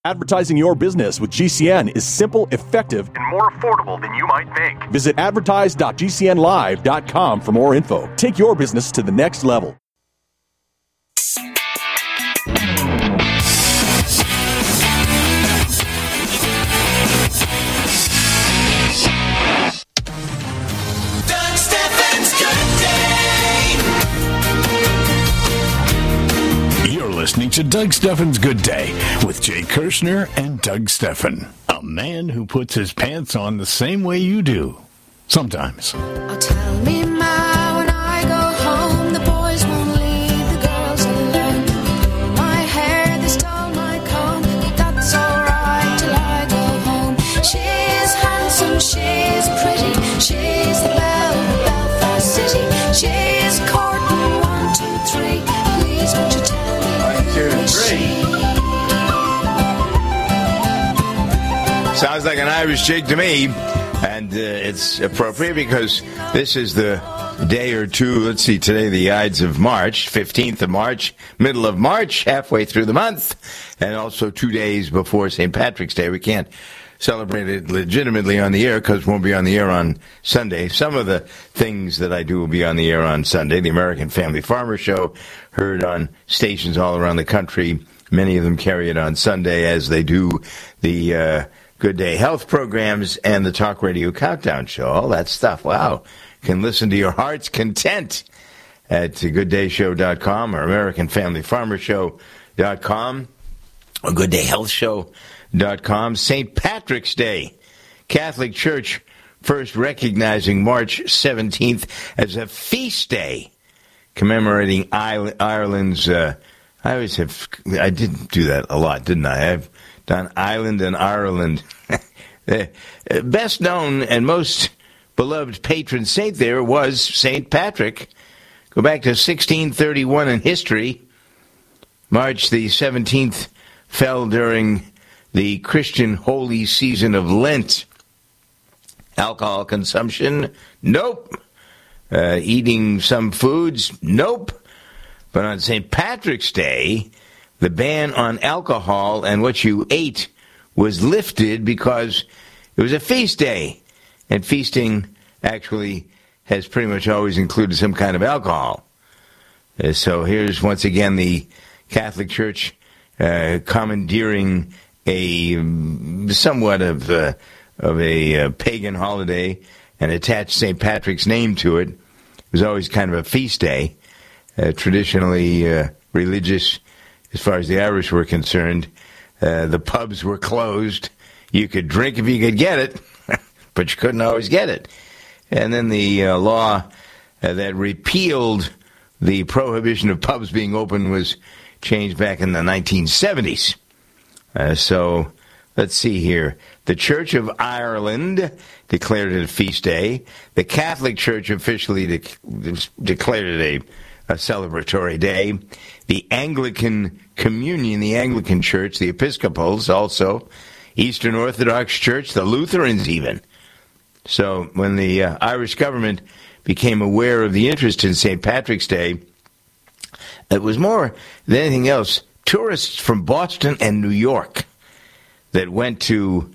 Advertising your business with GCN is simple, effective, and more affordable than you might think. Visit advertise.gcnlive.com for more info. Take your business to the next level. Listening to Doug Stephan's Good Day with Jay Kirshner and Doug Stephan, a man who puts his pants on the same way you do. Sometimes. Oh, tell me, Ma, when I go home, the boys won't leave the girls alone. Pull my hair, they stole my comb, but that's alright till I go home. She's handsome, she's pretty, she's the belle of Belfast City. She's courting 1, 2, 3. Please won't you tell me? 1, 2, 3. Sounds like an Irish jig to me, and it's appropriate because this is the day or two. Let's see, today the Ides of March, 15th of March, middle of March, halfway through the month, and also 2 days before St. Patrick's Day. We can't celebrate it legitimately on the air because we won't be on the air on Sunday. Some of the things that I do will be on the air on Sunday. The American Family Farmer Show, heard on stations all around the country. Many of them carry it on Sunday, as they do the Good Day Health programs and the Talk Radio Countdown Show. All that stuff. Wow. You can listen to your heart's content at GoodDayShow.com or AmericanFamilyFarmerShow.com or GoodDayHealthShow.com. St. Patrick's Day. Catholic Church first recognizing March 17th as a feast day, commemorating Ireland's, I didn't do that a lot, didn't I? I've done Ireland and Ireland. The best known and most beloved patron saint there was St. Patrick. Go back to 1631 in history. March the 17th fell during the Christian holy season of Lent. Alcohol consumption? Nope. Eating some foods? Nope. But on St. Patrick's Day, the ban on alcohol and what you ate was lifted because it was a feast day. And feasting actually has pretty much always included some kind of alcohol. So here's once again the Catholic Church commandeering somewhat of a pagan holiday and attached St. Patrick's name to it. It was always kind of a feast day, traditionally religious as far as the Irish were concerned. The pubs were closed. You could drink if you could get it, but you couldn't always get it. And then the law that repealed the prohibition of pubs being open was changed back in the 1970s. So let's see here. The Church of Ireland declared it a feast day. The Catholic Church officially declared it a celebratory day. The Anglican Communion, the Anglican Church, the Episcopals also, Eastern Orthodox Church, the Lutherans even. So when the Irish government became aware of the interest in St. Patrick's Day, it was more than anything else tourists from Boston and New York that went over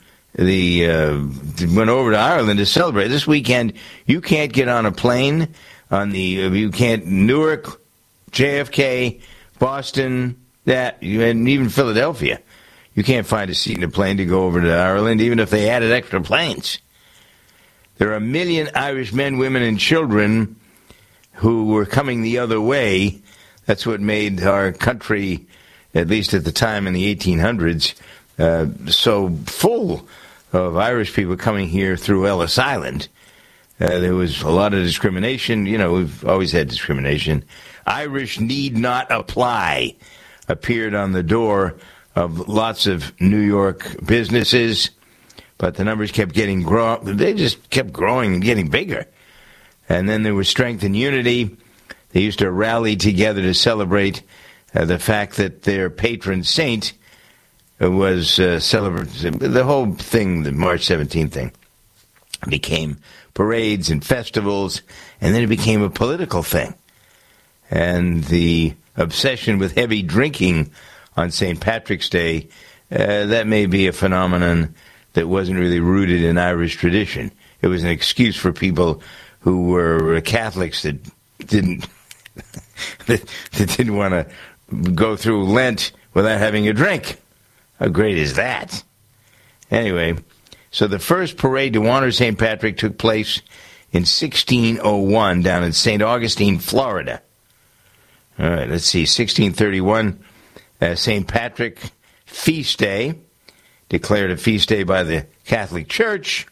to Ireland to celebrate. This weekend, you can't get on a plane Newark, JFK, Boston, and even Philadelphia. You can't find a seat in a plane to go over to Ireland, even if they added extra planes. There are 1 million Irish men, women, and children who were coming the other way. That's what made our country, at least at the time in the 1800s, so full of Irish people coming here through Ellis Island. There was a lot of discrimination. You know, we've always had discrimination. Irish need not apply appeared on the door of lots of New York businesses, but the numbers kept getting they just kept growing and getting bigger. And then there was strength and unity. They used to rally together to celebrate the fact that their patron saint was celebrated. The whole thing, the March 17th thing, became parades and festivals, and then it became a political thing. And the obsession with heavy drinking on St. Patrick's Day that may be a phenomenon that wasn't really rooted in Irish tradition. It was an excuse for people who were Catholics that didn't that didn't want to go through Lent without having a drink. How great is that? Anyway, so the first parade to honor St. Patrick took place in 1601 down in St. Augustine, Florida. All right, let's see, 1631, St. Patrick Feast Day, declared a feast day by the Catholic Church.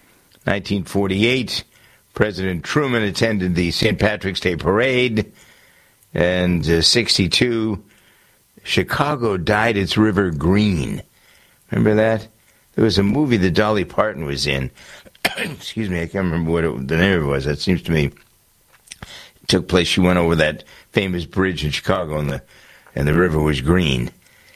1948, President Truman attended the St. Patrick's Day Parade. And 62, Chicago dyed its river green. Remember that? There was a movie that Dolly Parton was in. Excuse me, I can't remember what the name of it was. That seems to me it took place. She went over that famous bridge in Chicago, and the river was green.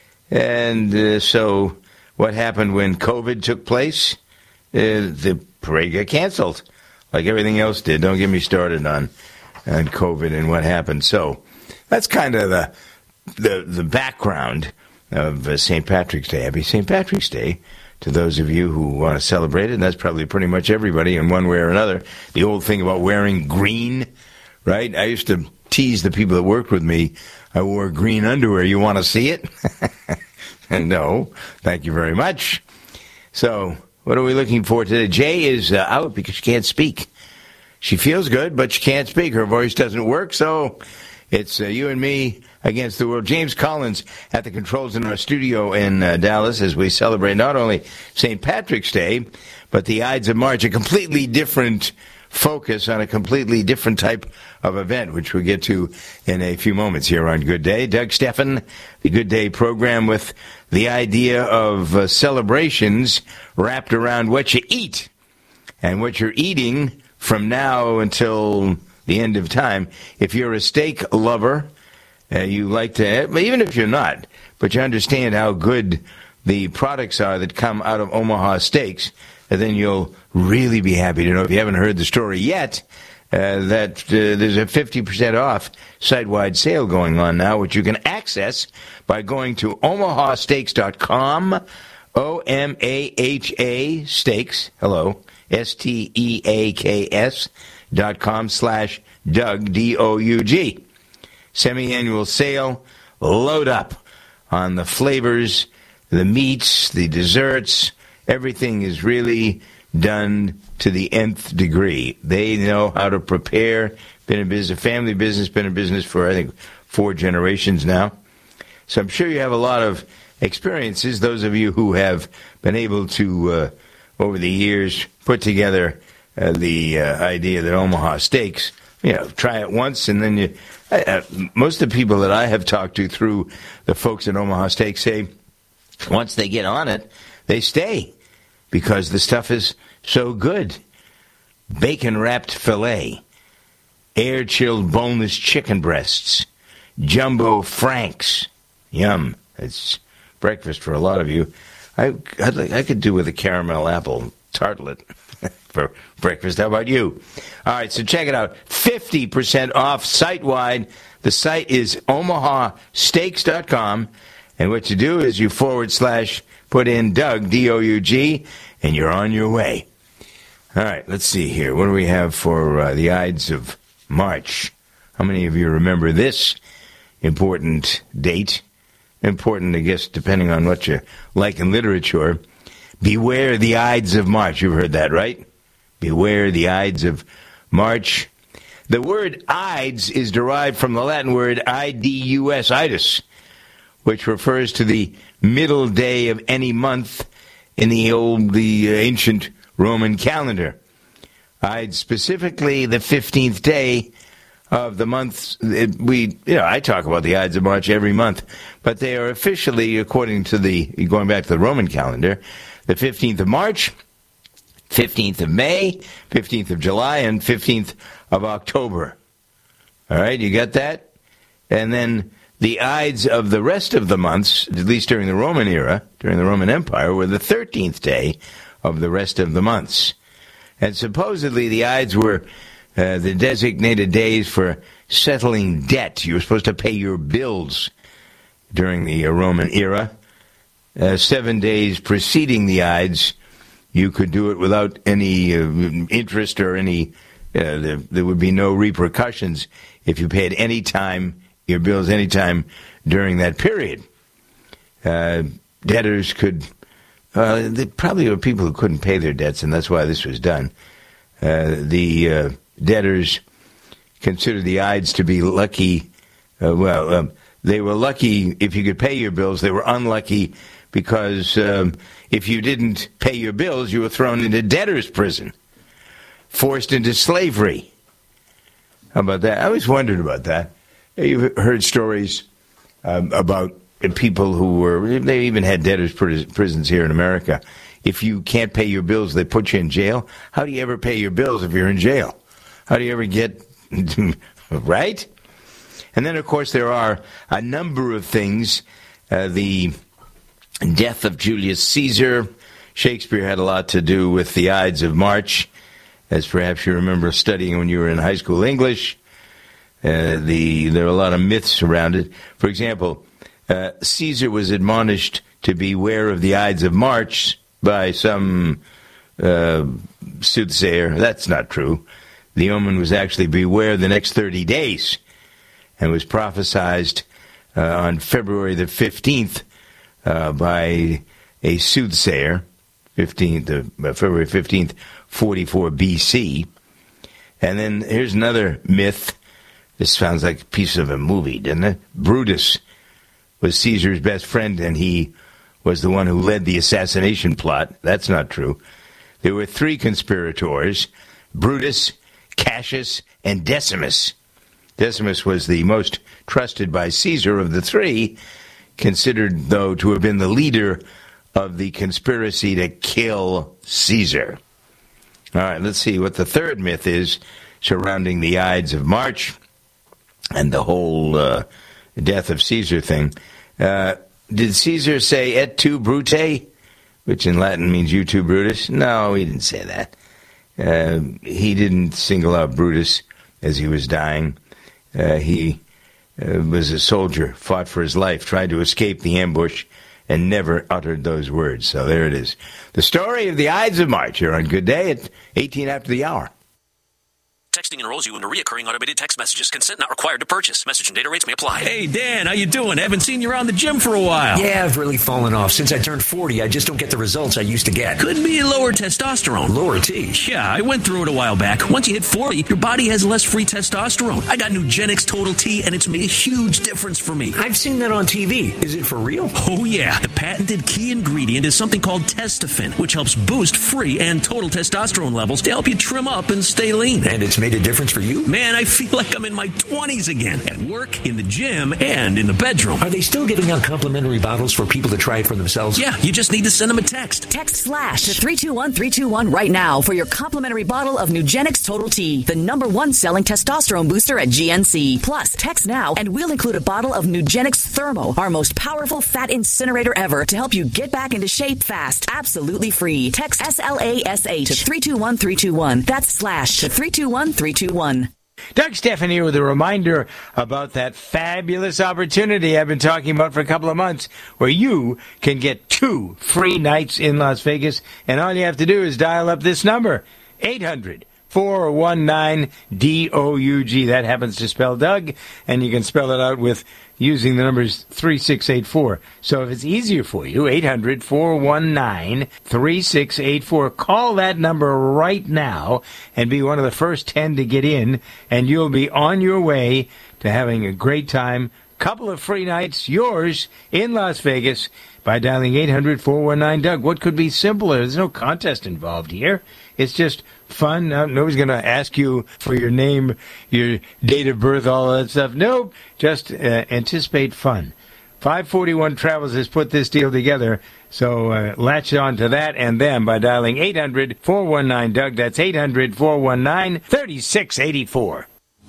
And so what happened when COVID took place? The parade got canceled, like everything else did. Don't get me started on COVID and what happened. So that's kind of the background of St. Patrick's Day. Happy St. Patrick's Day to those of you who want to celebrate it, and that's probably pretty much everybody in one way or another. The old thing about wearing green, right? I used to tease the people that worked with me. I wore green underwear. You want to see it? And no, thank you very much. So what are we looking for today? Jay is out because she can't speak. She feels good, but she can't speak. Her voice doesn't work, so it's you and me against the world. James Collins at the controls in our studio in Dallas as we celebrate not only St. Patrick's Day, but the Ides of March, a completely different focus on a completely different type of event, which we'll get to in a few moments here on Good Day. Doug Steffen, the Good Day program with the idea of celebrations wrapped around what you eat and what you're eating from now until the end of time. If you're a steak lover, you like to, even if you're not, but you understand how good the products are that come out of Omaha Steaks, then you'll really be happy to know, if you haven't heard the story yet, that there's a 50% off site-wide sale going on now, which you can access by going to omahasteaks.com, O-M-A-H-A Steaks, hello, STEAKS.com/Doug, D-O-U-G. Semi-annual sale, load up on the flavors, the meats, the desserts. Everything is really done to the nth degree. They know how to prepare. Been in business, family business, been in business for, I think, 4 generations now. So I'm sure you have a lot of experiences, those of you who have been able to, over the years, put together the idea that Omaha Steaks, try it once, and then most of the people that I have talked to through the folks at Omaha Steaks say once they get on it, they stay because the stuff is so good. Bacon-wrapped filet, air-chilled boneless chicken breasts, jumbo franks. Yum. It's breakfast for a lot of you. I could do with a caramel apple tartlet for breakfast. How about you? All right, so check it out. 50% off site-wide. The site is omahasteaks.com. And what you do is you / put in Doug, D-O-U-G, and you're on your way. All right, let's see here. What do we have for the Ides of March? How many of you remember this important date? Important, I guess, depending on what you like in literature. Beware the Ides of March. You've heard that, right? Beware the Ides of March. The word Ides is derived from the Latin word idus, idus, which refers to the middle day of any month in the ancient Roman calendar. Ides, specifically the 15th day of the month. I talk about the Ides of March every month, but they are officially, according to going back to the Roman calendar, the 15th of March, 15th of May, 15th of July, and 15th of October. All right, you got that? And then the Ides of the rest of the months, at least during the Roman era, during the Roman Empire, were the 13th day of the rest of the months. And supposedly the Ides were the designated days for settling debt. You were supposed to pay your bills during the Roman era. 7 days preceding the Ides, you could do it without any interest or any. There would be no repercussions if you paid your bills any time during that period. Debtors could. There probably were people who couldn't pay their debts, and that's why this was done. The debtors considered the Ides to be lucky. They were lucky if you could pay your bills. They were unlucky because if you didn't pay your bills, you were thrown into debtor's prison, forced into slavery. How about that? I always wondered about that. You've heard stories about people who were, they even had debtor's prisons here in America. If you can't pay your bills, they put you in jail. How do you ever pay your bills if you're in jail? How do you ever get, right? And then, of course, there are a number of things. The death of Julius Caesar. Shakespeare had a lot to do with the Ides of March, as perhaps you remember studying when you were in high school English. There are a lot of myths around it. For example, Caesar was admonished to beware of the Ides of March by some soothsayer. That's not true. The omen was actually beware the next 30 days, and was prophesied on February the 15th by a soothsayer, February 15th, 44 B.C. And then here's another myth. This sounds like a piece of a movie, doesn't it? Brutus was Caesar's best friend, and he was the one who led the assassination plot. That's not true. There were 3 conspirators, Brutus, Cassius, and Decimus. Decimus was the most trusted by Caesar of the 3, considered, though, to have been the leader of the conspiracy to kill Caesar. All right, let's see what the third myth is surrounding the Ides of March and the whole death of Caesar thing. Did Caesar say et tu, Brute, which in Latin means you too, Brutus? No, he didn't say that. He didn't single out Brutus as he was dying. He was a soldier, fought for his life, tried to escape the ambush, and never uttered those words. So there it is. The story of the Ides of March. You're on Good Day at 18 after the hour. Texting enrolls you into recurring automated text messages. Consent not required to purchase. Message and data rates may apply. Hey, Dan, how you doing? Haven't seen you around the gym for a while. Yeah, I've really fallen off. Since I turned 40, I just don't get the results I used to get. Could be lower testosterone. Lower T? Yeah, I went through it a while back. Once you hit 40, your body has less free testosterone. I got Nugenix Total T, and it's made a huge difference for me. I've seen that on TV. Is it for real? Oh, yeah. The patented key ingredient is something called Testofen, which helps boost free and total testosterone levels to help you trim up and stay lean. And it's made a difference for you? Man, I feel like I'm in my 20s again. At work, in the gym, and in the bedroom. Are they still giving out complimentary bottles for people to try it for themselves? Yeah, you just need to send them a text. Text FLASH to 321-321 right now for your complimentary bottle of Nugenix Total T, the #1 selling testosterone booster at GNC. Plus, text now and we'll include a bottle of Nugenix Thermo, our most powerful fat incinerator ever, to help you get back into shape fast. Absolutely free. Text SLASH to 321-321. That's slash to 321-321. Doug Stephan here with a reminder about that fabulous opportunity I've been talking about for a couple of months, where you can get 2 free nights in Las Vegas, and all you have to do is dial up this number, 800-419-DOUG. That happens to spell Doug, and you can spell it out with using the numbers 3684. So if it's easier for you, 800-419-3684. Call that number right now and be one of the first 10 to get in, and you'll be on your way to having a great time. Couple of free nights, yours, in Las Vegas, by dialing 800-419-DOUG. What could be simpler? There's no contest involved here. It's just fun. Nobody's going to ask you for your name, your date of birth, all that stuff. Nope. Just anticipate fun. 541 Travels has put this deal together, so latch on to that and them by dialing 800-419-DOUG. That's 800-419-3684.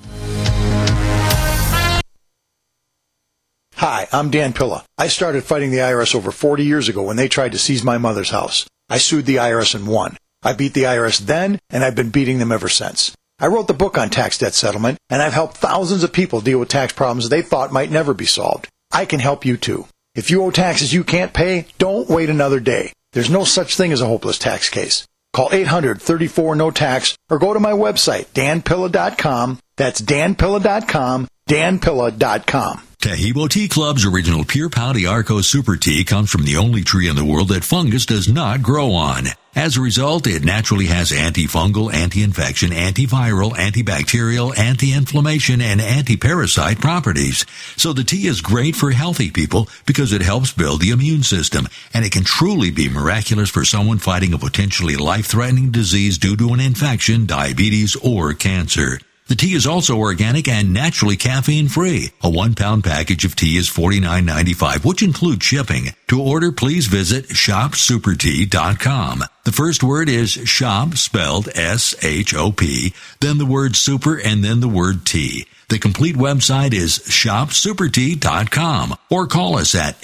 Hi, I'm Dan Pilla. I started fighting the IRS over 40 years ago when they tried to seize my mother's house. I sued the IRS and won. I beat the IRS then, and I've been beating them ever since. I wrote the book on tax debt settlement, and I've helped thousands of people deal with tax problems they thought might never be solved. I can help you too. If you owe taxes you can't pay, don't wait another day. There's no such thing as a hopeless tax case. Call 800-34-NO-TAX or go to my website, danpilla.com. That's danpilla.com, danpilla.com. Taheebo Tea Club's original Pure Pau Arco Super Tea comes from the only tree in the world that fungus does not grow on. As a result, it naturally has antifungal, anti-infection, antiviral, antibacterial, anti-inflammation, and anti-parasite properties. So the tea is great for healthy people because it helps build the immune system, and it can truly be miraculous for someone fighting a potentially life-threatening disease due to an infection, diabetes, or cancer. The tea is also organic and naturally caffeine-free. A 1-pound package of tea is $49.95, which includes shipping. To order, please visit shopsupertea.com. The first word is shop, spelled S-H-O-P, then the word super, and then the word tea. The complete website is shopsupertea.com, or call us at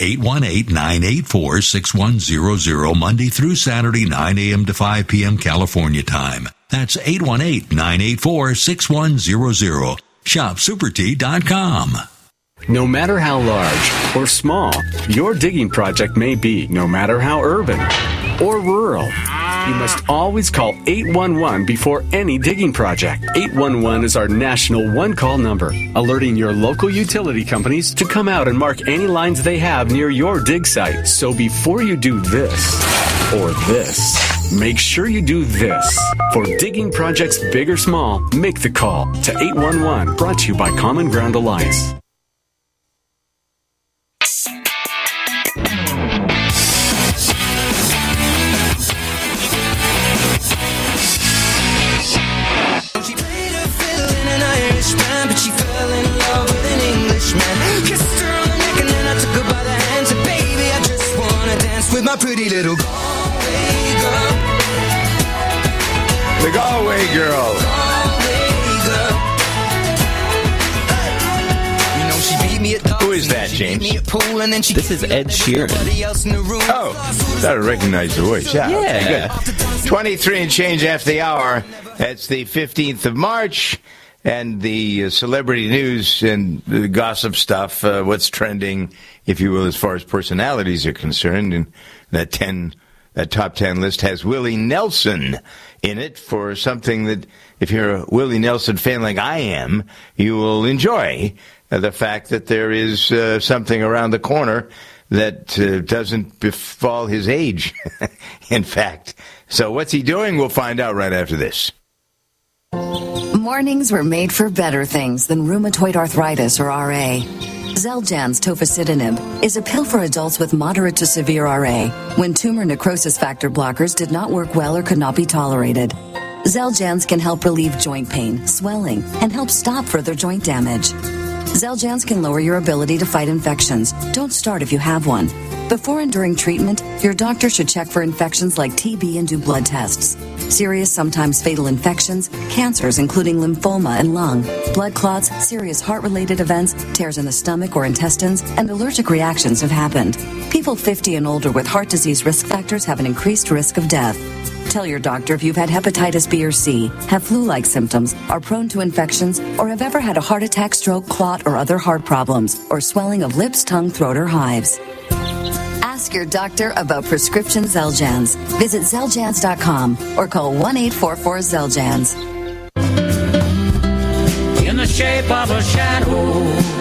818-984-6100 Monday through Saturday, 9 a.m. to 5 p.m. California time. That's 818-984-6100. ShopSuperTea.com. No matter how large or small your digging project may be, no matter how urban or rural, you must always call 811 before any digging project. 811 is our national one-call number, alerting your local utility companies to come out and mark any lines they have near your dig site. So before you do this or this, make sure you do this. For digging projects big or small, make the call to 811. Brought to you by Common Ground Alliance. But she fell in love with an Englishman. Kissed her on the neck and then I took her by the hand. Said, baby, I just wanna dance with my pretty little Galway girl. The Galway girl. Who is that, James? This is Ed Sheeran. Oh, I recognize the voice. Yeah. Good. 23 and change after the hour. It's the 15th of March. And the celebrity news and the gossip stuff, what's trending, if you will, as far as personalities are concerned. And that top 10 list has Willie Nelson in it for something that, if you're a Willie Nelson fan like I am, you will enjoy. The fact that there is something around the corner that doesn't befall his age, in fact. So what's he doing? We'll find out right after this. Mornings were made for better things than rheumatoid arthritis or RA. Xeljanz tofacitinib is a pill for adults with moderate to severe RA when tumor necrosis factor blockers did not work well or could not be tolerated. Xeljanz can help relieve joint pain, swelling, and help stop further joint damage. Xeljanz can lower your ability to fight infections. Don't start if you have one. Before and during treatment, your doctor should check for infections like TB and do blood tests. Serious, sometimes fatal infections, cancers including lymphoma and lung, blood clots, serious heart-related events, tears in the stomach or intestines, and allergic reactions have happened. People 50 and older with heart disease risk factors have an increased risk of death. Tell your doctor if you've had hepatitis B or C, have flu-like symptoms, are prone to infections, or have ever had a heart attack, stroke, clot, or other heart problems, or swelling of lips, tongue, throat, or hives. Ask your doctor about prescription Xeljanz. Visit Xeljanz.com or call 1-844-XELJANZ. In the shape of a shadow,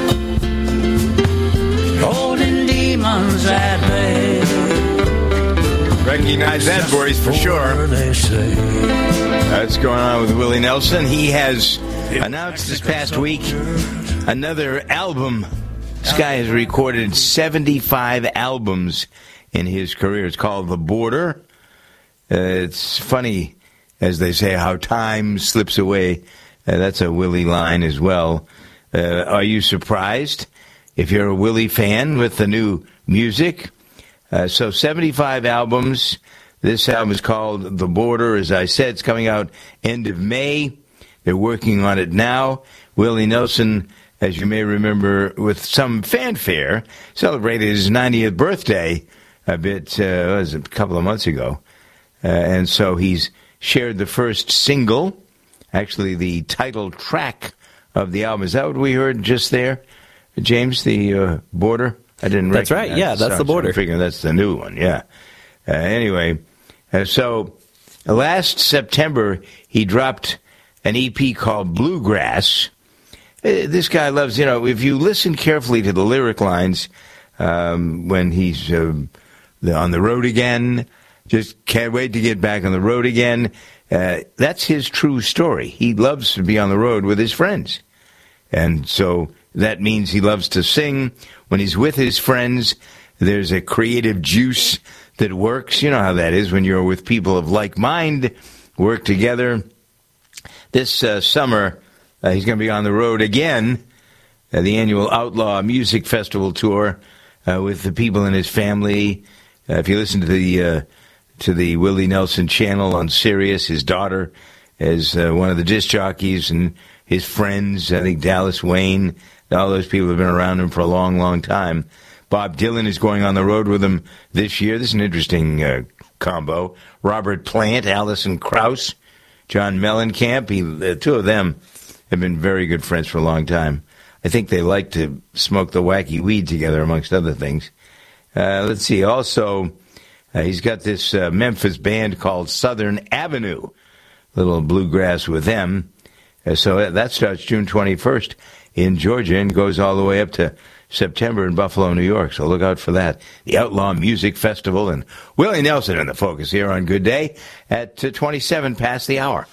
holding demons at bay. Recognize that voice for sure. That's going on with Willie Nelson. He has announced this past week another album. This guy has recorded 75 albums in his career. It's called The Border. It's funny, as they say, how time slips away. That's a Willie line as well. Are you surprised if you're a Willie fan with the new music? So 75 albums. This album is called The Border. As I said, it's coming out end of May. They're working on it now. Willie Nelson, as you may remember, with some fanfare, celebrated his 90th birthday a couple of months ago. And so he's shared the first single, actually the title track of the album. Is that what we heard just there, James, the Border? I didn't That's recognize right. Yeah, the that's song, the Border. So I'm figuring that's the new one, yeah. Anyway, so last September, he dropped an EP called Bluegrass. This guy loves, if you listen carefully to the lyric lines when he's on the road again, just can't wait to get back on the road again. That's his true story. He loves to be on the road with his friends. And so that means he loves to sing. When he's with his friends, there's a creative juice that works. You know how that is when you're with people of like mind, work together. This summer, he's going to be on the road again, the annual Outlaw Music Festival tour with the people in his family. If you listen to the Willie Nelson channel on Sirius, his daughter is one of the disc jockeys, and his friends, I think Dallas Wayne, all those people have been around him for a long, long time. Bob Dylan is going on the road with him this year. This is an interesting combo. Robert Plant, Alison Krauss, John Mellencamp, the two of them have been very good friends for a long time. I think they like to smoke the wacky weed together, amongst other things. Let's see. Also, he's got this Memphis band called Southern Avenue, little bluegrass with them. So that starts June 21st in Georgia and goes all the way up to September in Buffalo, New York. So look out for that. The Outlaw Music Festival, and Willie Nelson in the focus here on Good Day at 27 past the hour.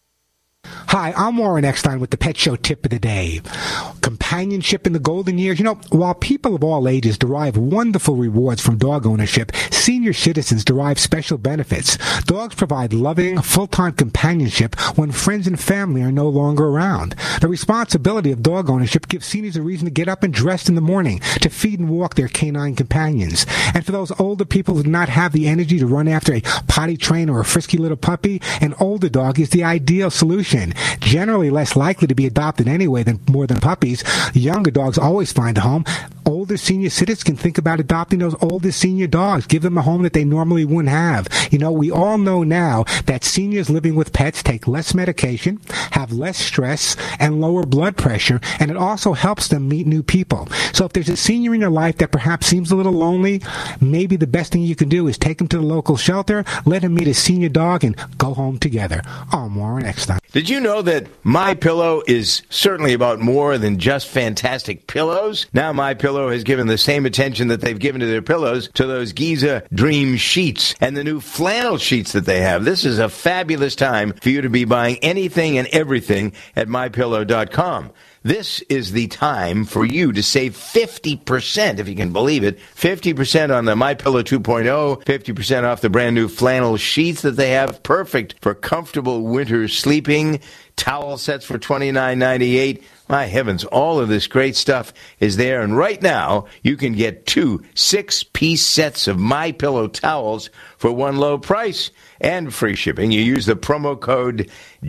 Hi, I'm Warren Eckstein with the Pet Show Tip of the Day. Companionship in the golden years. While people of all ages derive wonderful rewards from dog ownership, senior citizens derive special benefits. Dogs provide loving, full-time companionship when friends and family are no longer around. The responsibility of dog ownership gives seniors a reason to get up and dress in the morning to feed and walk their canine companions. And for those older people who do not have the energy to run after a potty train or a frisky little puppy, an older dog is the ideal solution. Generally less likely to be adopted anyway than more than puppies, younger dogs always find a home. Older senior citizens can think about adopting those older senior dogs. Give them a home that they normally wouldn't have. We all know now that seniors living with pets take less medication, have less stress, and lower blood pressure, and it also helps them meet new people. So if there's a senior in your life that perhaps seems a little lonely, maybe the best thing you can do is take him to the local shelter, let him meet a senior dog, and go home together. I'm Warren Eckstein. Did you know that MyPillow is certainly about more than just fantastic pillows? Now MyPillow has given the same attention that they've given to their pillows to those Giza Dream sheets and the new flannel sheets that they have. This is a fabulous time for you to be buying anything and everything at MyPillow.com. This is the time for you to save 50%, if you can believe it, 50% on the MyPillow 2.0, 50% off the brand new flannel sheets that they have, perfect for comfortable winter sleeping, towel sets for $29.98. My heavens, all of this great stuff is there, and right now you can get 2 6-piece sets of MyPillow towels for one low price and free shipping. You use the promo code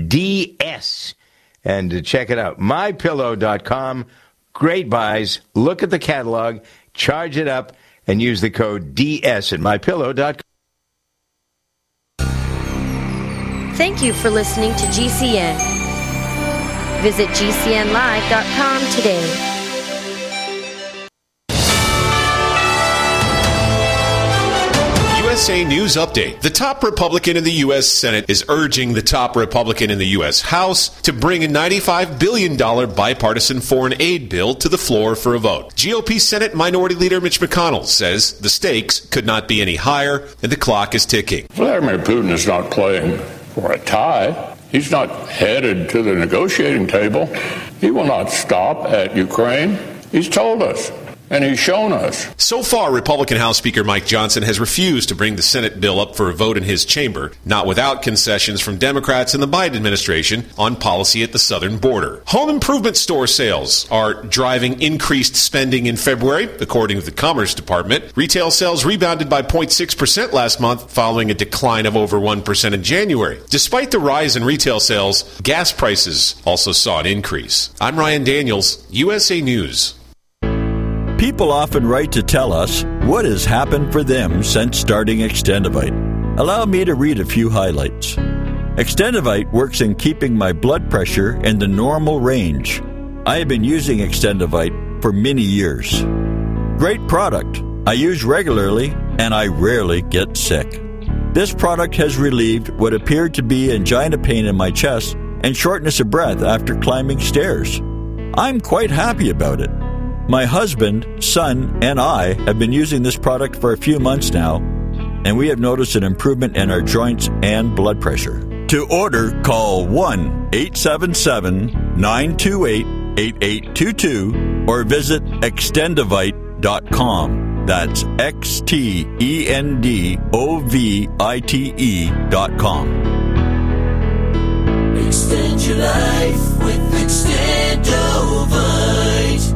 DS. And to check it out, MyPillow.com. Great buys. Look at the catalog, charge it up, and use the code DS at MyPillow.com. Thank you for listening to GCN. Visit GCNlive.com today. USA News Update. The top Republican in the U.S. Senate is urging the top Republican in the U.S. House to bring a $95 billion bipartisan foreign aid bill to the floor for a vote. GOP Senate Minority Leader Mitch McConnell says the stakes could not be any higher and the clock is ticking. Vladimir Putin is not playing for a tie. He's not headed to the negotiating table. He will not stop at Ukraine. He's told us. And he's shown us. So far, Republican House Speaker Mike Johnson has refused to bring the Senate bill up for a vote in his chamber, not without concessions from Democrats in the Biden administration on policy at the southern border. Home improvement store sales are driving increased spending in February, according to the Commerce Department. Retail sales rebounded by 0.6% last month, following a decline of over 1% in January. Despite the rise in retail sales, gas prices also saw an increase. I'm Ryan Daniels, USA News. People often write to tell us what has happened for them since starting Extendivite. Allow me to read a few highlights. Extendivite works in keeping my blood pressure in the normal range. I have been using Extendivite for many years. Great product. I use regularly, and I rarely get sick. This product has relieved what appeared to be angina pain in my chest and shortness of breath after climbing stairs. I'm quite happy about it. My husband, son, and I have been using this product for a few months now, and we have noticed an improvement in our joints and blood pressure. To order, call 1-877-928-8822 or visit Extendovite.com. That's Extendovite.com. Extend your life with Extendovite.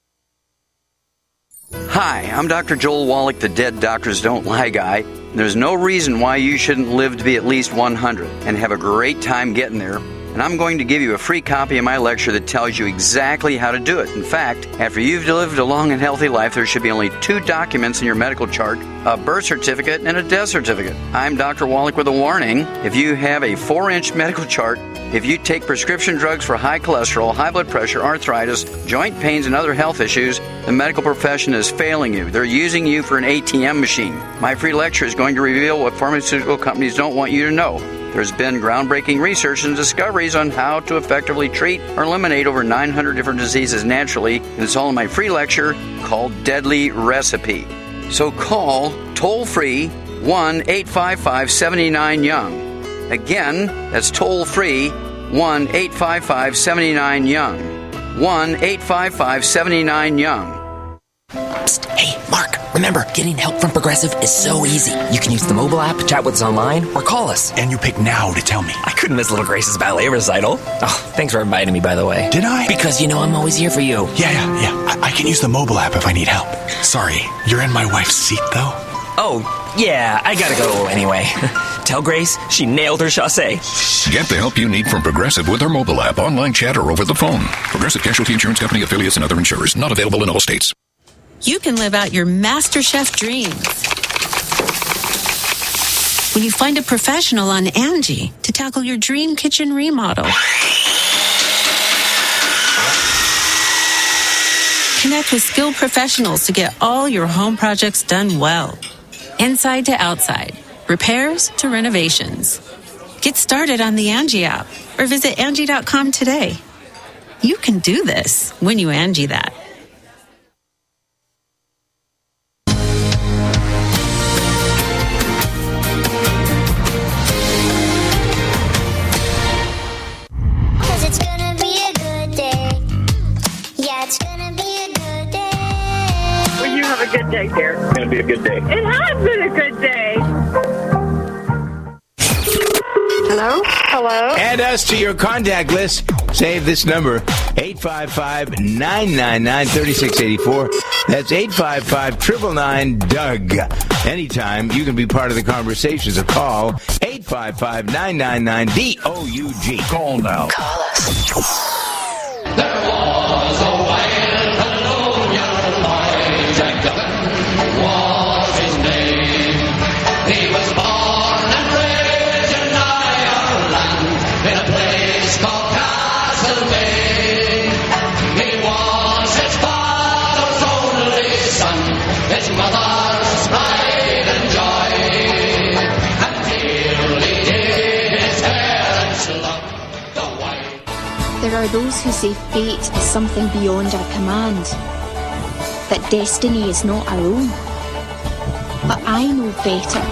Hi, I'm Dr. Joel Wallach, the Dead Doctors Don't Lie guy. There's no reason why you shouldn't live to be at least 100 and have a great time getting there. And I'm going to give you a free copy of my lecture that tells you exactly how to do it. In fact, after you've lived a long and healthy life, there should be only 2 documents in your medical chart, a birth certificate and a death certificate. I'm Dr. Wallach with a warning. If you have a 4-inch medical chart, if you take prescription drugs for high cholesterol, high blood pressure, arthritis, joint pains, and other health issues, the medical profession is failing you. They're using you for an ATM machine. My free lecture is going to reveal what pharmaceutical companies don't want you to know. There's been groundbreaking research and discoveries on how to effectively treat or eliminate over 900 different diseases naturally, and it's all in my free lecture called Deadly Recipe. So call toll-free 1-855-79-YOUNG. Again, that's toll-free 1-855-79-YOUNG. 1-855-79-YOUNG. Psst, hey, Mark, remember, getting help from Progressive is so easy. You can use the mobile app, chat with us online, or call us. And you pick now to tell me. I couldn't miss Little Grace's ballet recital. Oh, thanks for inviting me, by the way. Did I? Because, I'm always here for you. Yeah. I can use the mobile app if I need help. Sorry, you're in my wife's seat, though? Oh, yeah, I gotta go anyway. Tell Grace she nailed her chassé. Get the help you need from Progressive with our mobile app, online chat, or over the phone. Progressive Casualty Insurance Company, affiliates, and other insurers. Not available in all states. You can live out your MasterChef dreams when you find a professional on Angie to tackle your dream kitchen remodel. Connect with skilled professionals to get all your home projects done well. Inside to outside, repairs to renovations. Get started on the Angie app or visit Angie.com today. You can do this when you Angie that. Have a good day, dear. It's going to be a good day. It has been a good day. Hello? Hello? Add us to your contact list. Save this number, 855-999-3684. That's 855-999-DOUG. Anytime you can be part of the conversation, so call 855-999-DOUG. Call now. Call us. There was a wild colonial boy, Jack Duggan was his name. He was born and raised in Ireland in a place called Castlemaine. He was his father's only son, his mother's pride and joy. And dearly did his parents love the white. There are those who say fate is something beyond our command, that destiny is not our own. But I know better.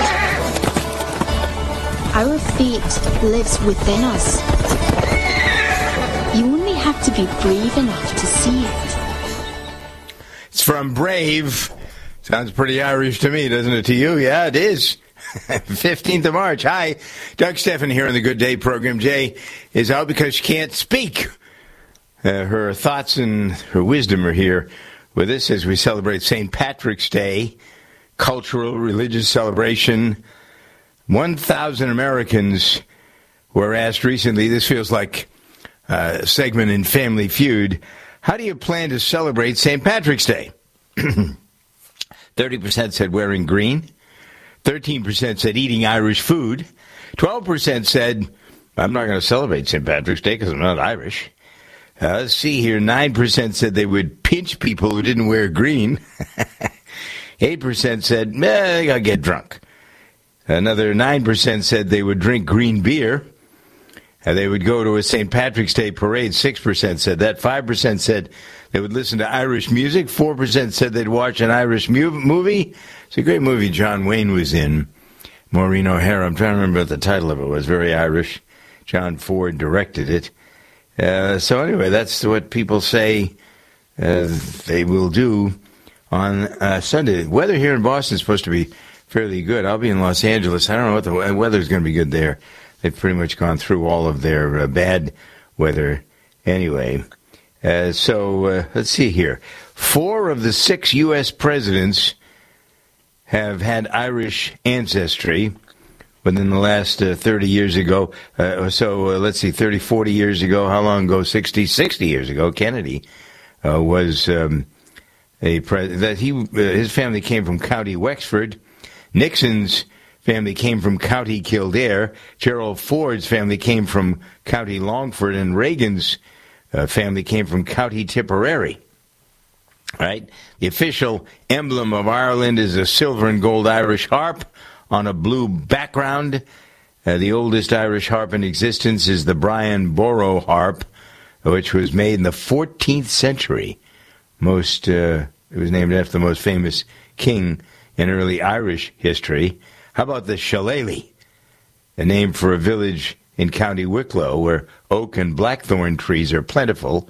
Our fate lives within us. You only have to be brave enough to see it. It's from Brave. Sounds pretty Irish to me, doesn't it to you? Yeah, it is. 15th of March. Hi, Doug Stephan here on the Good Day program. Jay is out because she can't speak. Her thoughts and her wisdom are here with us as we celebrate St. Patrick's Day, cultural, religious celebration. 1,000 Americans were asked recently, this feels like a segment in Family Feud, how do you plan to celebrate St. Patrick's Day? 30% said wearing green. 13% said eating Irish food. 12% said, I'm not going to celebrate St. Patrick's Day because I'm not Irish. Let's see here. 9% said they would pinch people who didn't wear green. 8% said, I gotta get drunk. Another 9% said they would drink green beer. They would go to a St. Patrick's Day parade. 6% said that. 5% said they would listen to Irish music. 4% said they'd watch an Irish movie. It's a great movie John Wayne was in. Maureen O'Hara. I'm trying to remember what the title of it was. Very Irish. John Ford directed it. So anyway, that's what people say they will do on Sunday. Weather here in Boston is supposed to be fairly good. I'll be in Los Angeles. I don't know what the weather's going to be good there. They've pretty much gone through all of their bad weather anyway. So let's see here. 4 of the 6 U.S. presidents have had Irish ancestry within the last 30 years ago. Let's see, 30, 40 years ago. How long ago? 60 years ago. Kennedy was his family came from County Wexford. Nixon's family came from County Kildare. Gerald Ford's family came from County Longford, and Reagan's family came from County Tipperary. Right? The official emblem of Ireland is a silver and gold Irish harp on a blue background. The oldest Irish harp in existence is the Brian Boru harp, which was made in the 14th century. It was named after the most famous king in early Irish history. How about the shillelagh, a name for a village in County Wicklow where oak and blackthorn trees are plentiful?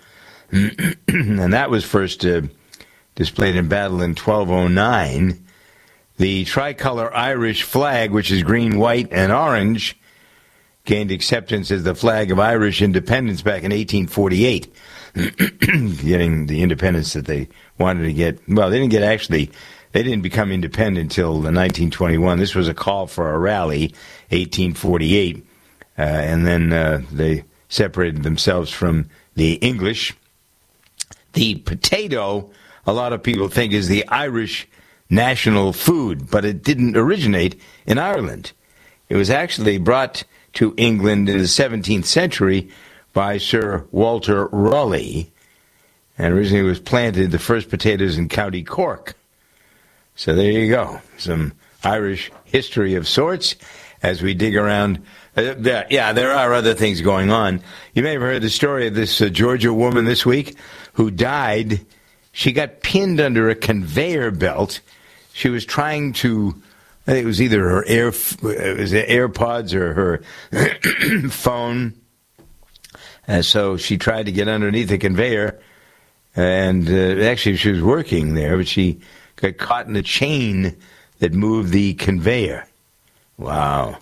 And that was first displayed in battle in 1209. The tricolor Irish flag, which is green, white, and orange, gained acceptance as the flag of Irish independence back in 1848, getting the independence that they wanted to get. Well, they didn't become independent until 1921. This was a call for a rally, 1848, and then they separated themselves from the English. The potato, a lot of people think, is the Irish national food, but it didn't originate in Ireland. It was actually brought to England in the 17th century by Sir Walter Raleigh, and originally was planted, the first potatoes, in County Cork. So there you go, some Irish history of sorts as we dig around. There are other things going on. You may have heard the story of this Georgia woman this week who died. She got pinned under a conveyor belt. She was trying to, I think it was either her AirPods or her phone. So she tried to get underneath the conveyor, and actually she was working there, but she got caught in the chain that moved the conveyor. Wow.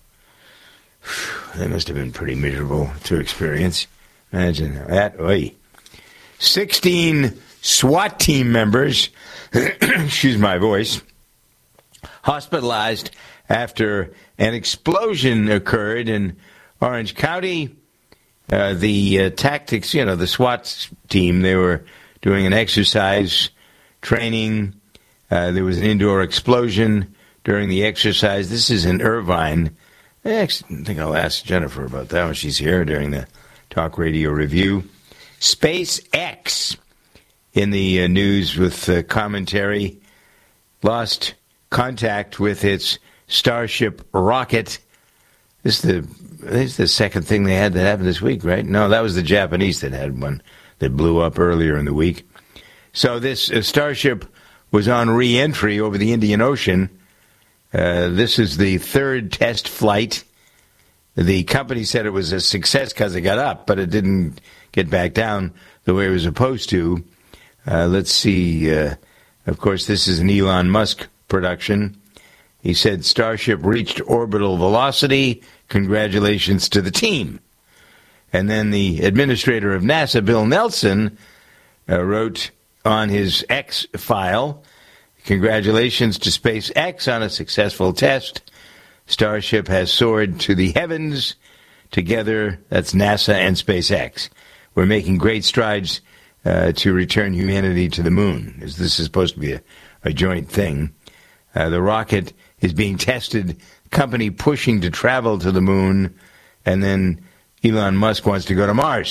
That must have been pretty miserable to experience. Imagine that. Oy. 16 SWAT team members, excuse my voice, hospitalized after an explosion occurred in Orange County. The tactics, the SWAT team, they were doing an exercise training. There was an indoor explosion during the exercise. This is in Irvine. I think I'll ask Jennifer about that when she's here during the Talk Radio Review. SpaceX in the news with commentary. Lost contact with its Starship rocket. This is the second thing they had that happened this week, right? No, that was the Japanese that had one that blew up earlier in the week. So this Starship was on re-entry over the Indian Ocean. This is the third test flight. The company said it was a success because it got up, but it didn't get back down the way it was supposed to. Let's see. Of course, this is an Elon Musk production. He said Starship reached orbital velocity. Congratulations to the team. And then the administrator of NASA, Bill Nelson, wrote on his X file, congratulations to SpaceX on a successful test. Starship has soared to the heavens. Together, that's NASA and SpaceX. We're making great strides to return humanity to the moon. This is supposed to be a joint thing. The rocket is being tested, company pushing to travel to the moon, and then Elon Musk wants to go to Mars.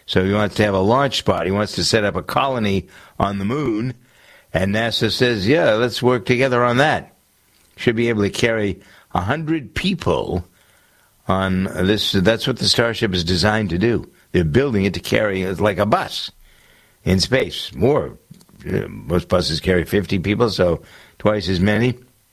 So he wants to have a launch spot. He wants to set up a colony on the moon. And NASA says, yeah, let's work together on that. Should be able to carry 100 people on this. That's what the Starship is designed to do. They're building it to carry it like a bus in space. More. Most buses carry 50 people, so twice as many.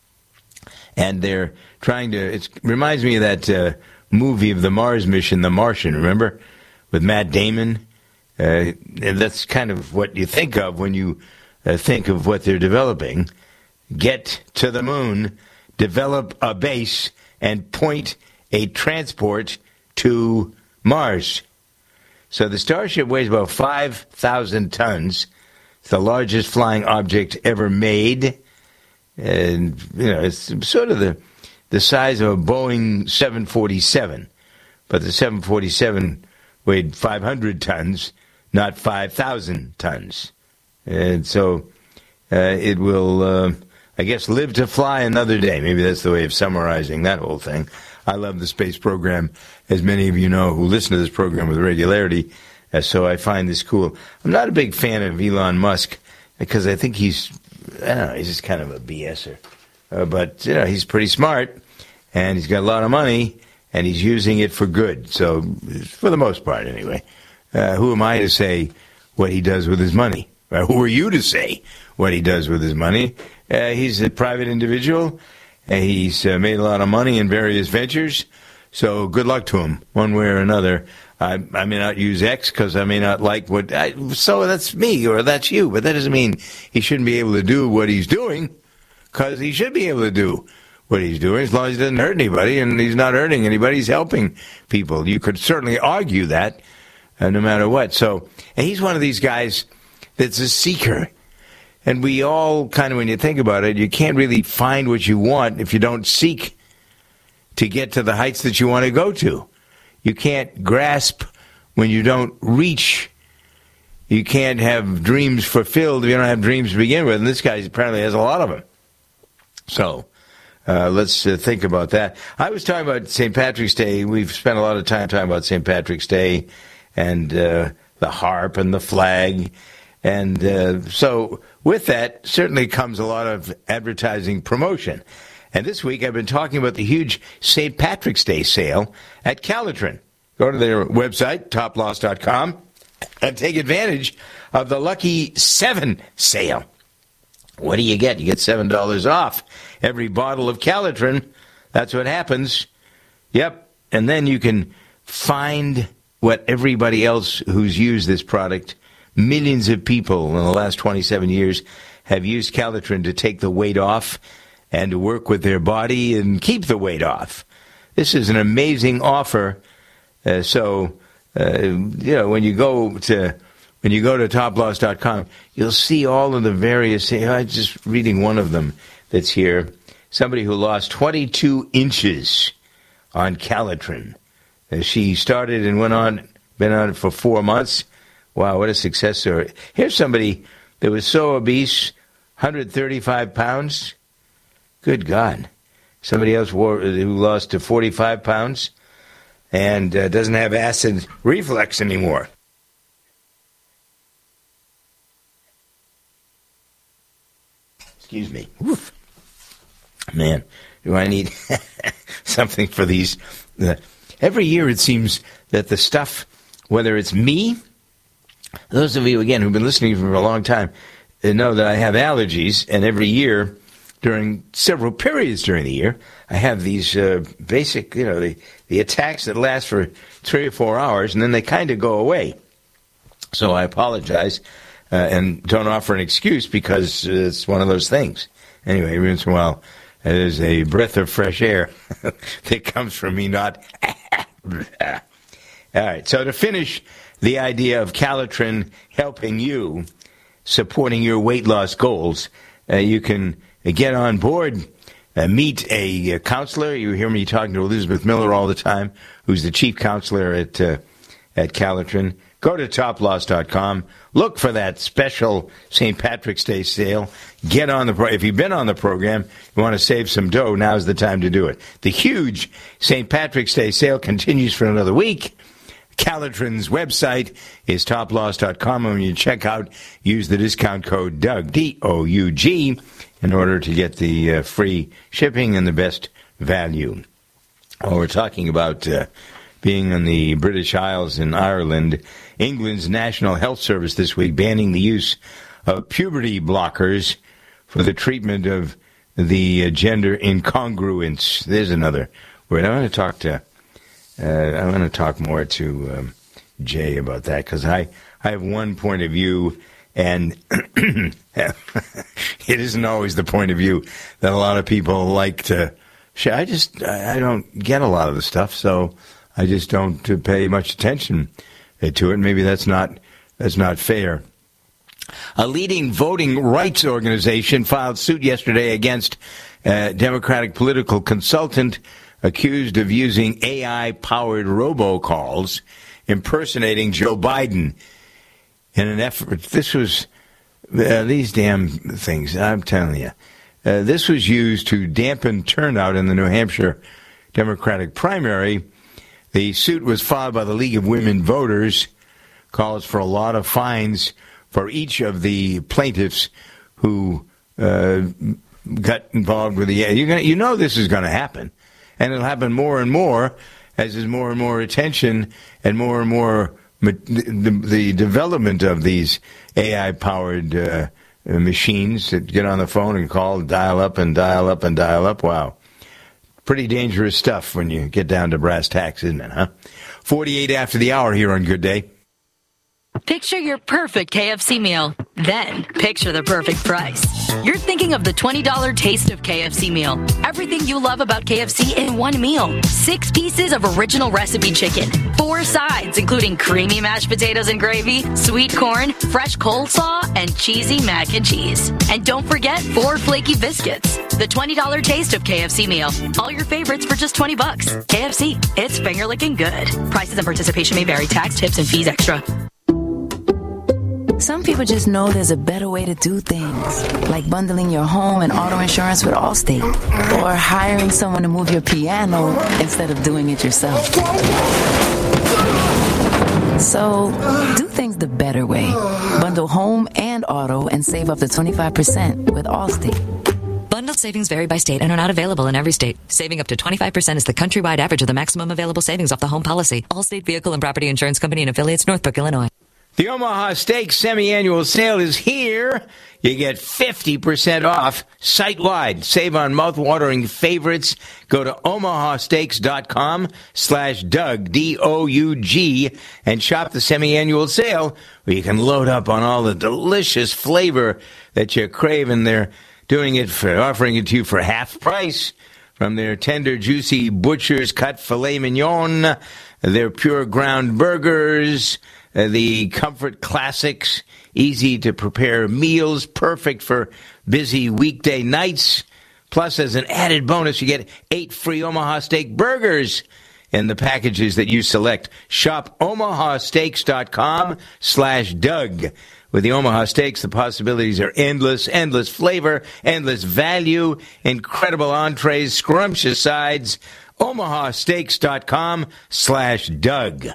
And they're trying to, it reminds me of that movie of the Mars mission, The Martian, remember? With Matt Damon. And that's kind of what you think of when you think of what they're developing. Get to the moon, develop a base, and point a transport to Mars. So the Starship weighs about 5,000 tons. It's the largest flying object ever made. And, you know, it's sort of the size of a Boeing 747. But the 747 weighed 500 tons, not 5,000 tons. And so it will, I guess, live to fly another day. Maybe that's the way of summarizing that whole thing. I love the space program, as many of you know who listen to this program with regularity, so I find this cool. I'm not a big fan of Elon Musk because I think he's just kind of a BSer. But, you know, he's pretty smart, and he's got a lot of money, and he's using it for good. So, for the most part, anyway. Who am I to say what he does with his money? Who are you to say what he does with his money? He's a private individual. He's made a lot of money in various ventures. So good luck to him, one way or another. I may not use X because I may not like so that's me or that's you. But that doesn't mean he shouldn't be able to do what he's doing, because he should be able to do what he's doing as long as he doesn't hurt anybody, and he's not hurting anybody. He's helping people. You could certainly argue that no matter what. So, and he's one of these guys that's a seeker. And we all kind of, when you think about it, you can't really find what you want if you don't seek to get to the heights that you want to go to. You can't grasp when you don't reach. You can't have dreams fulfilled if you don't have dreams to begin with. And this guy apparently has a lot of them. So let's think about that. I was talking about St. Patrick's Day. We've spent a lot of time talking about St. Patrick's Day and the harp and the flag. And so with that certainly comes a lot of advertising promotion. And this week I've been talking about the huge St. Patrick's Day sale at Calitrin. Go to their website, toploss.com, and take advantage of the Lucky 7 sale. What do you get? You get $7 off every bottle of Calitrin. That's what happens. Yep. And then you can find what everybody else who's used this product. Millions of people in the last 27 years have used Calitrin to take the weight off and to work with their body and keep the weight off. This is an amazing offer. When you go to toploss.com, you'll see all of the various. I'm just reading one of them that's here. Somebody who lost 22 inches on Calitrin. She started and been on it for 4 months. Wow, what a success story. Here's somebody that was so obese, 135 pounds. Good God. Somebody else who lost to 45 pounds and doesn't have acid reflux anymore. Excuse me. Oof. Man, do I need something for these? Every year it seems that the stuff, whether it's me, those of you, again, who've been listening for a long time, know that I have allergies, and every year, during several periods during the year, I have these basic, the attacks that last for 3 or 4 hours, and then they kind of go away. So I apologize and don't offer an excuse because it's one of those things. Anyway, every once in a while, there's a breath of fresh air that comes from me not... All right, so to finish the idea of Calitrin helping you, supporting your weight loss goals, you can get on board, meet a counselor. You hear me talking to Elizabeth Miller all the time, who's the chief counselor at Calitrin. Go to toploss.com. Look for that special St. Patrick's Day sale. Get on if you've been on the program, you want to save some dough, now's the time to do it. The huge St. Patrick's Day sale continues for another week. Calitrin's website is toploss.com. And when you check out, use the discount code DOUG, D-O-U-G, in order to get the free shipping and the best value. Oh, we're talking about being in the British Isles in Ireland. England's National Health Service this week banning the use of puberty blockers for the treatment of the gender incongruence. There's another word. I want to talk more to Jay about that, because I have one point of view, and it isn't always the point of view that a lot of people like to share. I don't get a lot of the stuff, so I just don't pay much attention to it. Maybe that's not fair. A leading voting rights organization filed suit yesterday against a Democratic political consultant accused of using AI-powered robocalls impersonating Joe Biden in an effort. This was these damn things, I'm telling you. This was used to dampen turnout in the New Hampshire Democratic primary. The suit was filed by the League of Women Voters, calls for a lot of fines for each of the plaintiffs who got involved with the. You know this is going to happen, and it'll happen more and more as there's more and more attention and more the development of these AI-powered machines that get on the phone and call, dial up and dial up and dial up. Wow. Pretty dangerous stuff when you get down to brass tacks, isn't it, huh? 48 after the hour here on Good Day. Picture your perfect KFC meal. Then picture the perfect price. You're thinking of the $20 taste of KFC meal. Everything you love about KFC in one meal. 6 pieces of original recipe chicken. 4 sides, including creamy mashed potatoes and gravy, sweet corn, fresh coleslaw, and cheesy mac and cheese. And don't forget 4 flaky biscuits. The $20 taste of KFC meal. All your favorites for just $20. KFC, it's finger licking good. Prices and participation may vary. Tax, tips, and fees extra. Some people just know there's a better way to do things, like bundling your home and auto insurance with Allstate, or hiring someone to move your piano instead of doing it yourself. So, do things the better way. Bundle home and auto and save up to 25% with Allstate. Bundled savings vary by state and are not available in every state. Saving up to 25% is the countrywide average of the maximum available savings off the home policy. Allstate Vehicle and Property Insurance Company and affiliates, Northbrook, Illinois. The Omaha Steaks semi-annual sale is here. You get 50% off site-wide. Save on mouth-watering favorites. Go to omahasteaks.com/Doug, D-O-U-G, and shop the semi-annual sale where you can load up on all the delicious flavor that you crave, and they're offering it to you for half price. From their tender, juicy butcher's cut filet mignon, their pure ground burgers, the comfort classics, easy to prepare meals, perfect for busy weekday nights. Plus, as an added bonus, you get 8 free Omaha Steak burgers in the packages that you select. Shop omahasteaks.com/Doug. With the Omaha Steaks, the possibilities are endless. Endless flavor, endless value, incredible entrees, scrumptious sides. omahasteaks.com/Doug.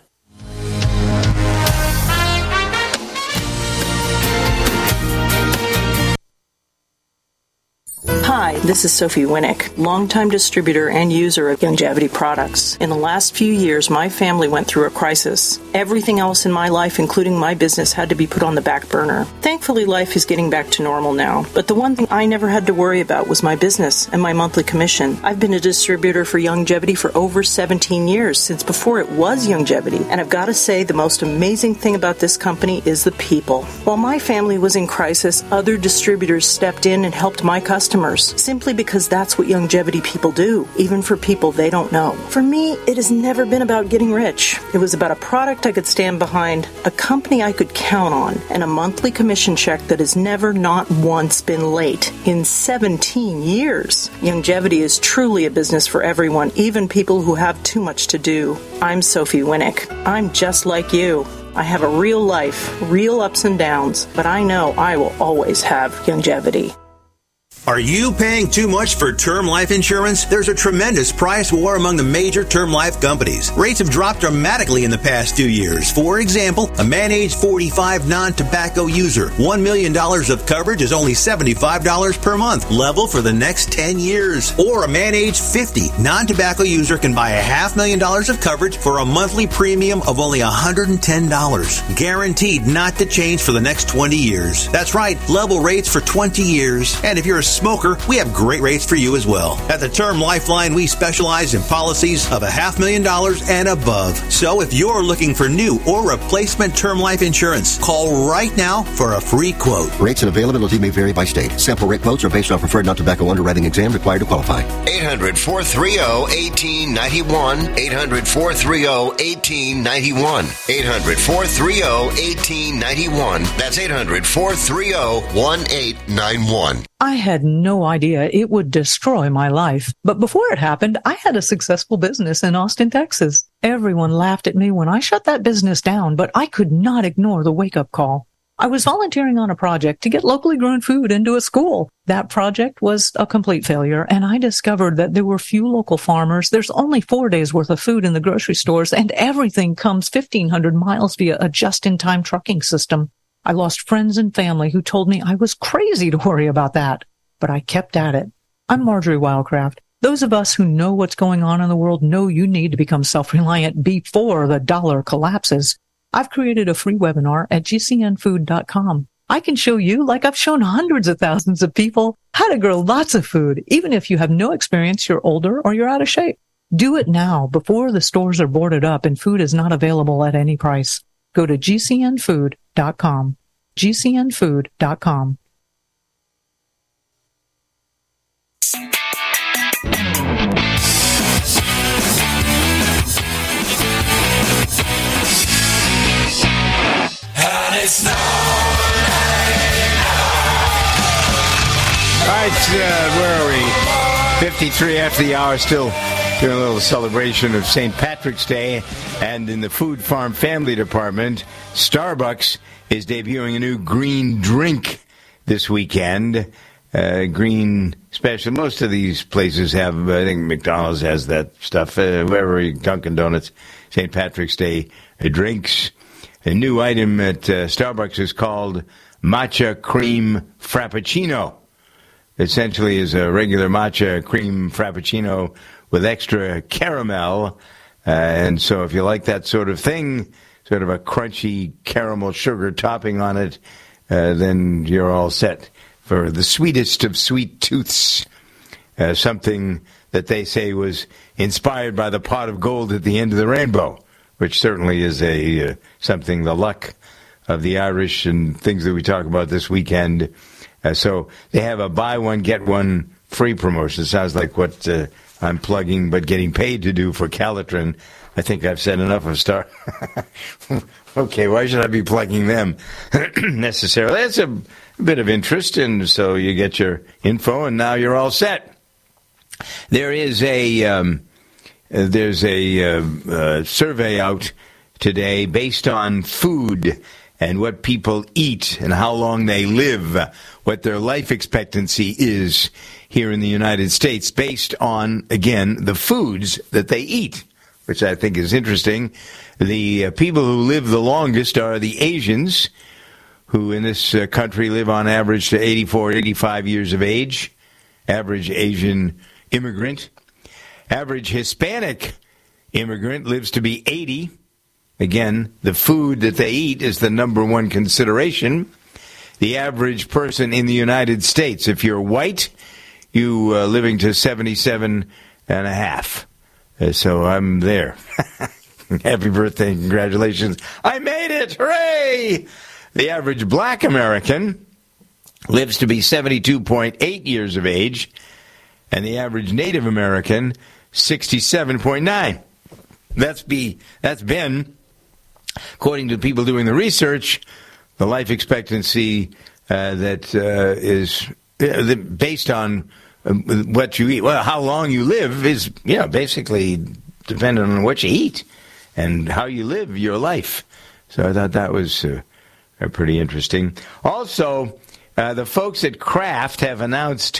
Hi, this is Sophie Winnick, longtime distributor and user of Youngevity products. In the last few years, my family went through a crisis. Everything else in my life, including my business, had to be put on the back burner. Thankfully, life is getting back to normal now. But the one thing I never had to worry about was my business and my monthly commission. I've been a distributor for Youngevity for over 17 years, since before it was Youngevity. And I've got to say, the most amazing thing about this company is the people. While my family was in crisis, other distributors stepped in and helped my customers, simply because that's what Youngevity people do, even for people they don't know. For me, it has never been about getting rich. It was about a product I could stand behind, a company I could count on, and a monthly commission check that has never not once been late in 17 years. Youngevity is truly a business for everyone, even people who have too much to do. I'm Sophie Winnick. I'm just like you. I have a real life, real ups and downs, but I know I will always have Youngevity. Are you paying too much for term life insurance? There's a tremendous price war among the major term life companies. Rates have dropped dramatically in the past 2 years. For example, a man age 45 non-tobacco user, $1 million of coverage is only $75 per month, level for the next 10 years. Or a man age 50 non-tobacco user can buy $500,000 of coverage for a monthly premium of only $110. Guaranteed not to change for the next 20 years. That's right, level rates for 20 years. And if you're a smoker, we have great rates for you as well. At the Term Lifeline, we specialize in policies of $500,000 and above. So if you're looking for new or replacement term life insurance, call right now for a free quote. Rates and availability may vary by state. Sample rate quotes are based on preferred non-tobacco underwriting exam required to qualify. 800-430-1891. 800-430-1891. 800-430-1891. That's 800-430-1891. I had no idea it would destroy my life. But before it happened, I had a successful business in Austin, Texas. Everyone laughed at me when I shut that business down, but I could not ignore the wake-up call. I was volunteering on a project to get locally grown food into a school. That project was a complete failure, and I discovered that there were few local farmers. There's only 4 days worth of food in the grocery stores, and everything comes 1,500 miles via a just-in-time trucking system. I lost friends and family who told me I was crazy to worry about that, but I kept at it. I'm Marjorie Wildcraft. Those of us who know what's going on in the world know you need to become self-reliant before the dollar collapses. I've created a free webinar at gcnfood.com. I can show you, like I've shown hundreds of thousands of people, how to grow lots of food, even if you have no experience, you're older, or you're out of shape. Do it now before the stores are boarded up and food is not available at any price. Go to gcnfood.com. gcnfood.com. And it's all right, where are we? 53 after the hour, still doing a little celebration of St. Patrick's Day. And in the Food Farm Family Department, Starbucks is debuting a new green drink this weekend. Green special. Most of these places have, I think McDonald's has that stuff. Wherever, Dunkin' Donuts, St. Patrick's Day drinks. A new item at Starbucks is called Matcha Cream Frappuccino. Essentially is a regular matcha cream frappuccino with extra caramel. And so if you like that sort of thing, sort of a crunchy caramel sugar topping on it, then you're all set for the sweetest of sweet tooths. Something that they say was inspired by the pot of gold at the end of the rainbow, which certainly is something, the luck of the Irish and things that we talk about this weekend. So they have a buy one, get one free promotion. Sounds like what I'm plugging but getting paid to do for Calitrin. I think I've said enough of Star. Okay, why should I be plugging them necessarily? That's a bit of interest, and so you get your info, and now you're all set. There's a survey out today based on food and what people eat and how long they live, what their life expectancy is here in the United States based on, again, the foods that they eat, which I think is interesting. The people who live the longest are the Asians, who in this country live on average to 84, 85 years of age, average Asian immigrant. Average Hispanic immigrant lives to be 80. Again, the food that they eat is the number one consideration. The average person in the United States, if you're white, you living to 77 and a half. So I'm there. Happy birthday, congratulations. I made it, hooray! The average black American lives to be 72.8 years of age, and the average Native American, 67.9. That's been, according to people doing the research, the life expectancy that is based on what you eat. Well, how long you live is, basically dependent on what you eat and how you live your life. So I thought that was pretty interesting. Also, the folks at Kraft have announced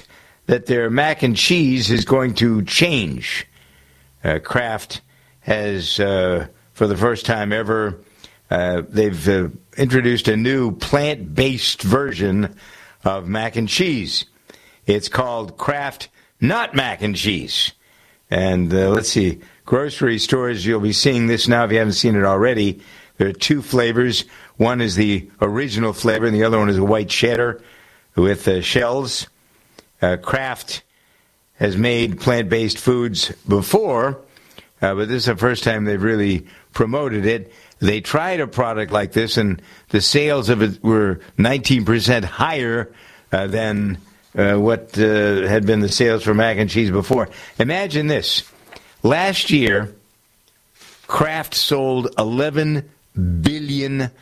that their mac and cheese is going to change. Kraft has, for the first time ever, they've introduced a new plant-based version of mac and cheese. It's called Kraft Not Mac and Cheese. And let's see, grocery stores, you'll be seeing this now if you haven't seen it already. There are two flavors. One is the original flavor, and the other one is a white cheddar with shells. Kraft has made plant-based foods before, but this is the first time they've really promoted it. They tried a product like this, and the sales of it were 19% higher than what had been the sales for mac and cheese before. Imagine this. Last year, Kraft sold $11 billion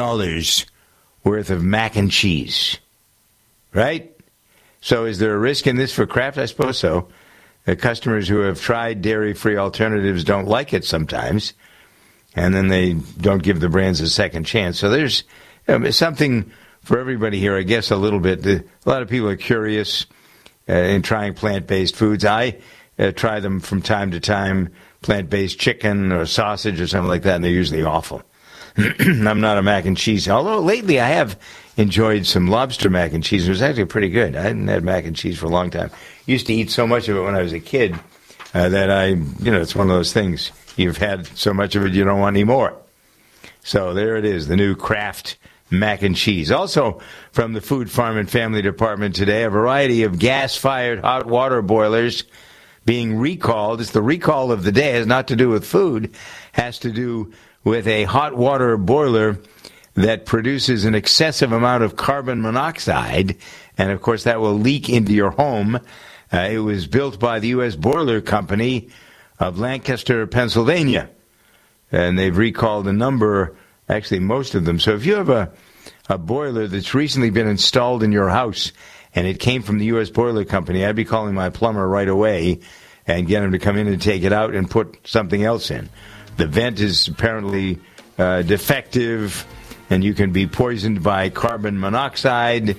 worth of mac and cheese. Right? So is there a risk in this for Kraft? I suppose so. Customers who have tried dairy-free alternatives don't like it sometimes, and then they don't give the brands a second chance. So there's something for everybody here, I guess, a little bit. A lot of people are curious in trying plant-based foods. I try them from time to time, plant-based chicken or sausage or something like that, and they're usually awful. I'm not a mac and cheese. Although lately I have enjoyed some lobster mac and cheese. It was actually pretty good. I hadn't had mac and cheese for a long time. Used to eat so much of it when I was a kid that it's one of those things. You've had so much of it you don't want any more. So there it is, the new Kraft mac and cheese. Also from the Food, Farm, and Family Department today, a variety of gas-fired hot water boilers being recalled. It's the recall of the day. It has not to do with food. Has to do with a hot water boiler that produces an excessive amount of carbon monoxide, and of course that will leak into your home. It was built by the U.S. Boiler Company of Lancaster, Pennsylvania, and they've recalled a number, actually most of them. So if you have a boiler that's recently been installed in your house and it came from the U.S. Boiler Company, I'd be calling my plumber right away and get him to come in and take it out and put something else in. The vent is apparently defective, and you can be poisoned by carbon monoxide.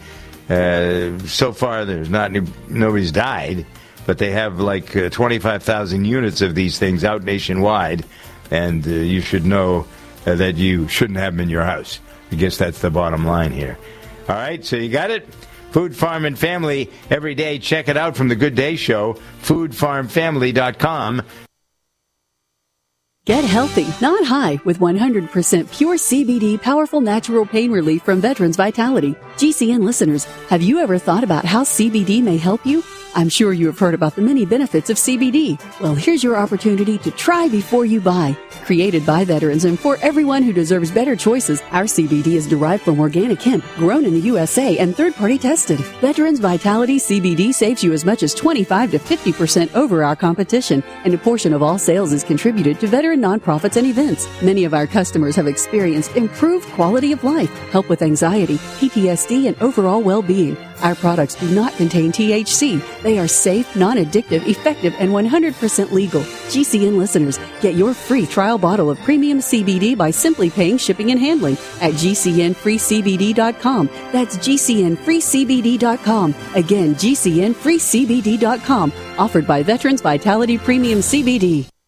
So far, nobody's died, but they have like 25,000 units of these things out nationwide, and you should know that you shouldn't have them in your house. I guess that's the bottom line here. All right, so you got it? Food, Farm, and Family every day. Check it out from the Good Day Show, foodfarmfamily.com. Get healthy, not high, with 100% pure CBD powerful natural pain relief from Veterans Vitality. GCN listeners, have you ever thought about how CBD may help you? I'm sure you have heard about the many benefits of CBD. Well, here's your opportunity to try before you buy. Created by veterans and for everyone who deserves better choices, our CBD is derived from organic hemp, grown in the USA and third-party tested. Veterans Vitality CBD saves you as much as 25 to 50% over our competition, and a portion of all sales is contributed to veteran nonprofits and events. Many of our customers have experienced improved quality of life, help with anxiety, PTSD, and overall well-being. Our products do not contain THC. They are safe, non-addictive, effective, and 100% legal. GCN listeners, get your free trial bottle of premium CBD by simply paying shipping and handling at GCNFreeCBD.com. That's GCNFreeCBD.com. Again, GCNFreeCBD.com. Offered by Veterans Vitality Premium CBD.